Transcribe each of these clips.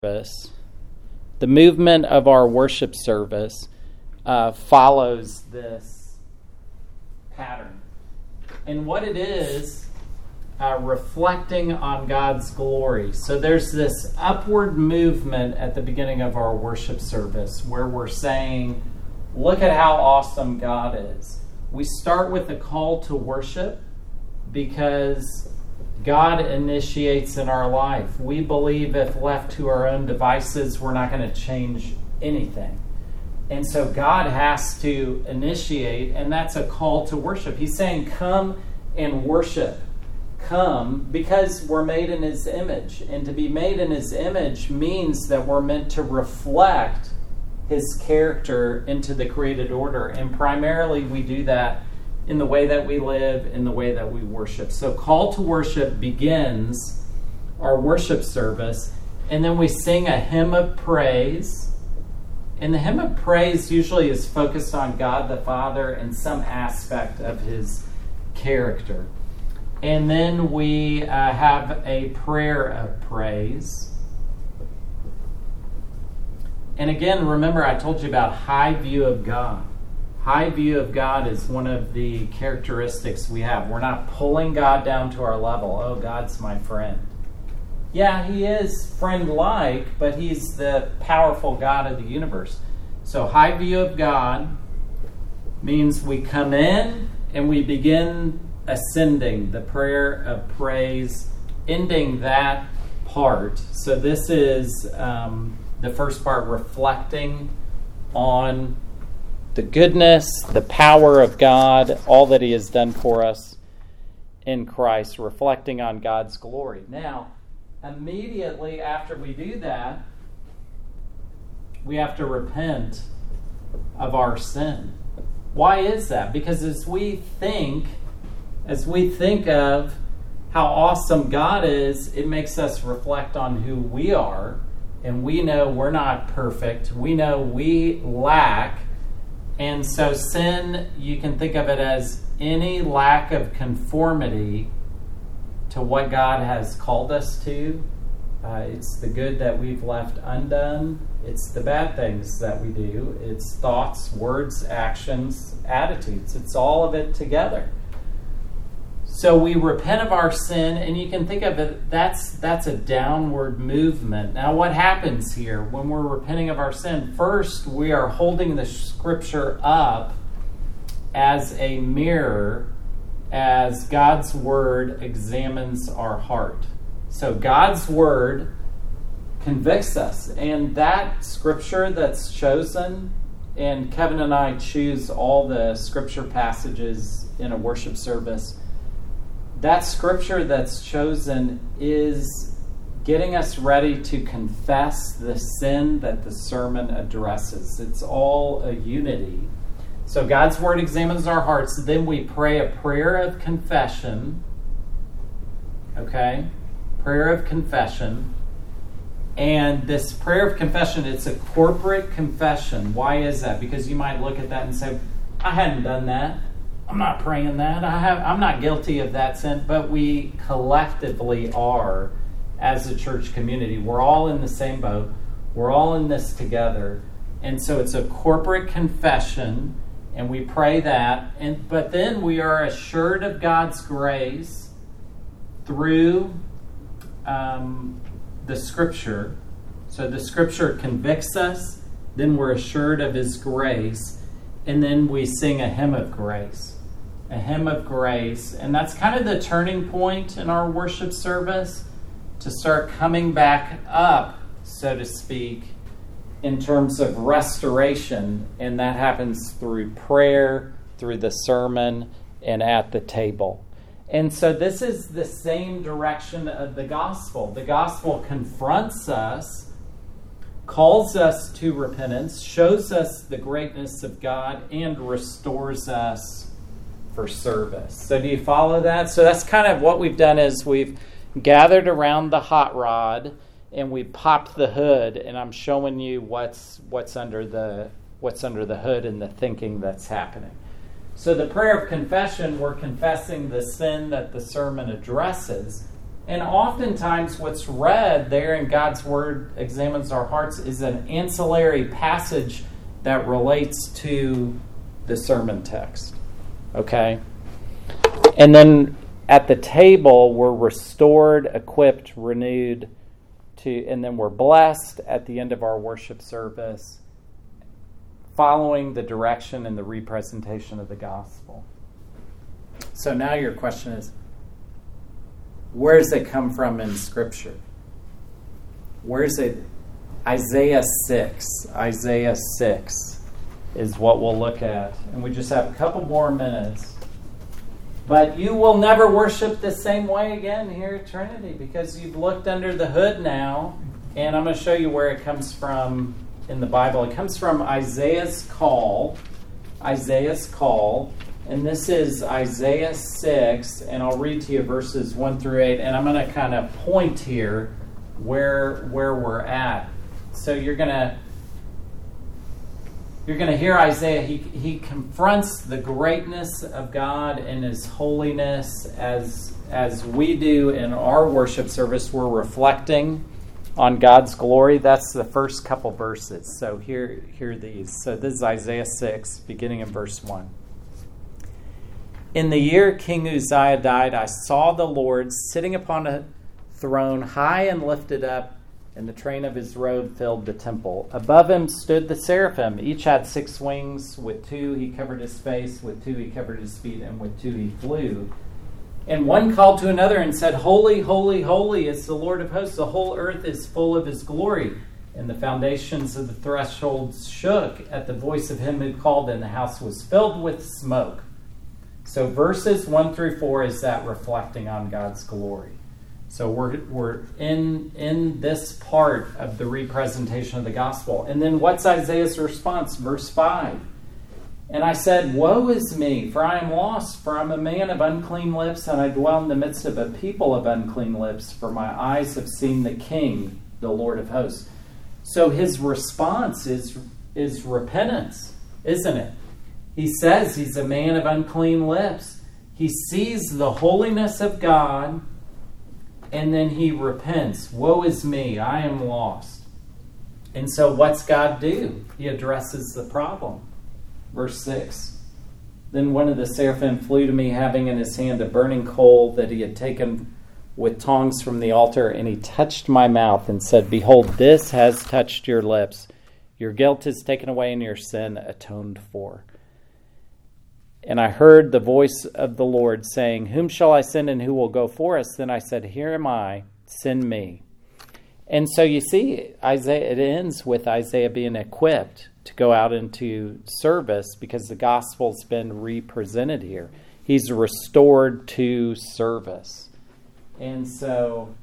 service, the movement of our worship service follows this pattern. And what it is, reflecting on God's glory. So there's this upward movement at the beginning of our worship service where we're saying, look at how awesome God is. We start with a call to worship because God initiates in our life. We believe if left to our own devices, we're not going to change anything. And so God has to initiate, and that's a call to worship. He's saying, come and worship. Come, because we're made in His image. And to be made in His image means that we're meant to reflect His character into the created order. And primarily we do that in the way that we live, in the way that we worship. So call to worship begins our worship service, and then we sing a hymn of praise. And the hymn of praise usually is focused on God the Father and some aspect of His character. And then we have a prayer of praise. And again, remember I told you about high view of God. High view of God is one of the characteristics we have. We're not pulling God down to our level. Oh, God's my friend. Yeah, He is friend-like, but He's the powerful God of the universe. So high view of God means we come in and we begin ascending, the prayer of praise, ending that part. So this is the first part, reflecting on the goodness, the power of God, all that He has done for us in Christ, reflecting on God's glory. Now, immediately after we do that, we have to repent of our sin. Why is that? Because as we think of how awesome God is, it makes us reflect on who we are, and we know we're not perfect. We know we lack. And so sin, you can think of it as any lack of conformity to what God has called us to. It's the good that we've left undone. It's the bad things that we do. It's thoughts, words, actions, attitudes. It's all of it together. So we repent of our sin, and you can think of it, that's a downward movement. Now what happens here when we're repenting of our sin? First, we are holding the Scripture up as a mirror as God's Word examines our heart. So God's Word convicts us, and that Scripture that's chosen, and Kevin and I choose all the Scripture passages in a worship service. That Scripture that's chosen is getting us ready to confess the sin that the sermon addresses. It's all a unity. So God's Word examines our hearts. Then we pray a prayer of confession. Okay? Prayer of confession. And this prayer of confession, it's a corporate confession. Why is that? Because you might look at that and say, I hadn't done that. I'm not praying that. I'm not guilty of that sin. But we collectively are as a church community. We're all in the same boat. We're all in this together. And so it's a corporate confession, and we pray that. But then we are assured of God's grace through the Scripture. So the Scripture convicts us, then we're assured of His grace, and then we sing a hymn of grace. A hymn of grace. And that's kind of the turning point in our worship service to start coming back up, so to speak, in terms of restoration. And that happens through prayer, through the sermon, and at the table. And so this is the same direction of the gospel. The gospel confronts us, calls us to repentance, shows us the greatness of God, and restores us for service. So do you follow that? So that's kind of what we've done is we've gathered around the hot rod and we popped the hood, and I'm showing you what's under the hood and the thinking that's happening. So the prayer of confession, we're confessing the sin that the sermon addresses. And oftentimes what's read there in God's Word examines our hearts is an ancillary passage that relates to the sermon text. Okay? And then at the table, we're restored, equipped, renewed, and then we're blessed at the end of our worship service, following the direction and the representation of the gospel. So now your question is, where does it come from in Scripture? Where is it? Isaiah 6. Isaiah 6 is what we'll look at. And we just have a couple more minutes. But you will never worship the same way again here at Trinity, because you've looked under the hood now. And I'm going to show you where it comes from in the Bible. It comes from Isaiah's call. Isaiah's call. And this is Isaiah 6, and I'll read to you verses 1 through 8, and I'm going to kind of point here where we're at. So you're going to hear Isaiah. He confronts the greatness of God and His holiness as we do in our worship service. We're reflecting on God's glory. That's the first couple verses. So hear these. So this is Isaiah 6, beginning in verse 1. In the year King Uzziah died, I saw the Lord sitting upon a throne, high and lifted up, and the train of his robe filled the temple. Above him stood the seraphim. Each had 6 wings. With 2 he covered his face, with 2 he covered his feet, and with 2 he flew. And one called to another and said, Holy, holy, holy is the Lord of hosts. The whole earth is full of his glory. And the foundations of the thresholds shook at the voice of him who called, and the house was filled with smoke. So verses 1 through 4 is that reflecting on God's glory. So we're in this part of the representation of the gospel. And then what's Isaiah's response? Verse 5. And I said, Woe is me, for I am lost, for I'm a man of unclean lips, and I dwell in the midst of a people of unclean lips, for my eyes have seen the King, the Lord of hosts. So his response is repentance, isn't it? He says he's a man of unclean lips. He sees the holiness of God, and then he repents. Woe is me, I am lost. And so what's God do? He addresses the problem. Verse 6. Then one of the seraphim flew to me, having in his hand a burning coal that he had taken with tongs from the altar, and he touched my mouth and said, Behold, this has touched your lips. Your guilt is taken away and your sin atoned for. And I heard the voice of the Lord saying, Whom shall I send and who will go for us? Then I said, Here am I, send me. And so you see, Isaiah, it ends with Isaiah being equipped to go out into service because the gospel's been represented here. He's restored to service. And so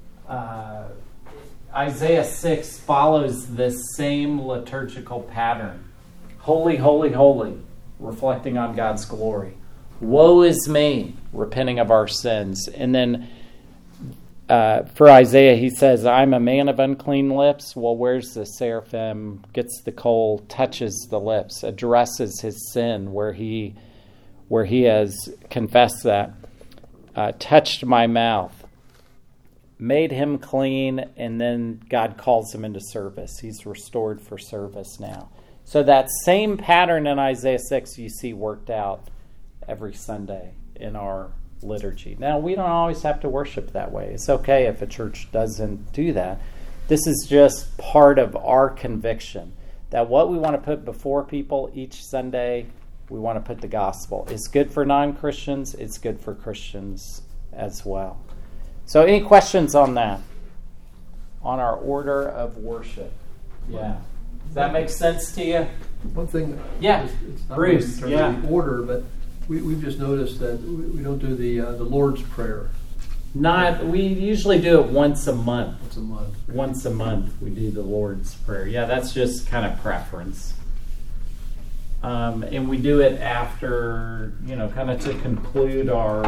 Isaiah 6 follows this same liturgical pattern. Holy, holy, holy, reflecting on God's glory. Woe is me, repenting of our sins. And then for Isaiah, he says, I'm a man of unclean lips. Well, where's the seraphim? Gets the coal, touches the lips, addresses his sin where he has confessed that. Touched my mouth, made him clean, and then God calls him into service. He's restored for service now. So that same pattern in Isaiah 6 you see worked out every Sunday in our liturgy. Now, we don't always have to worship that way. It's okay if a church doesn't do that. This is just part of our conviction that what we want to put before people each Sunday, we want to put the gospel. It's good for non-Christians. It's good for Christians as well. So any questions on that? On our order of worship? Yeah. Does that make sense to you? One thing, yeah, it's not Bruce, really in terms of the order, but we've just noticed that we don't do the Lord's Prayer. We usually do it once a month. Once a month. Once a month we do the Lord's Prayer. Yeah, that's just kind of preference. And we do it after, kind of to conclude our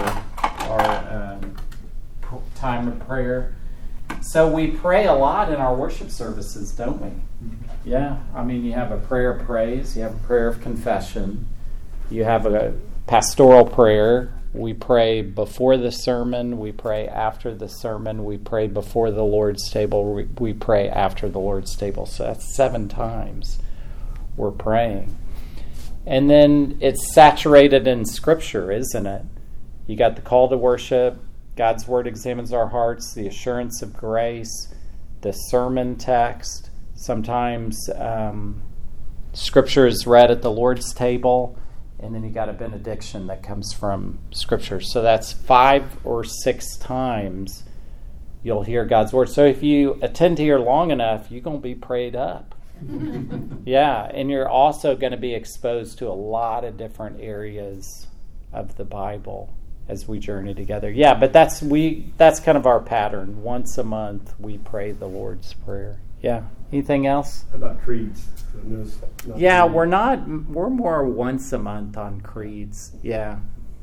time of prayer. So we pray a lot in our worship services, don't we? Mm-hmm. Yeah, you have a prayer of praise, you have a prayer of confession, you have a pastoral prayer, We pray before the sermon. We pray after the sermon. We pray before the Lord's table. We pray after the Lord's table. So that's 7 times we're praying. And then it's saturated in Scripture, isn't it? You got the call to worship. God's Word examines our hearts. The assurance of grace. The sermon text. Sometimes Scripture is read at the Lord's table. And then you got a benediction that comes from Scripture. So that's 5 or 6 times you'll hear God's Word. So if you attend here long enough, you're going to be prayed up. Yeah, and you're also going to be exposed to a lot of different areas of the Bible as we journey together. Yeah, but that's kind of our pattern. Once a month, we pray the Lord's Prayer. Yeah. Anything else? How about creeds? Yeah, we're more once a month on creeds. Yeah.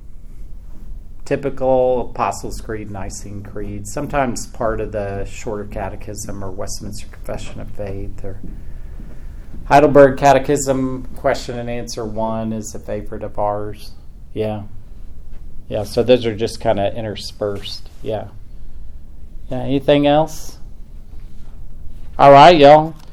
Typical Apostles' Creed, Nicene Creed. Sometimes part of the Shorter Catechism or Westminster Confession of Faith or Heidelberg Catechism question and answer 1 is a favorite of ours. Yeah. Yeah, so those are just kind of interspersed. Yeah. Yeah, anything else? All right, y'all.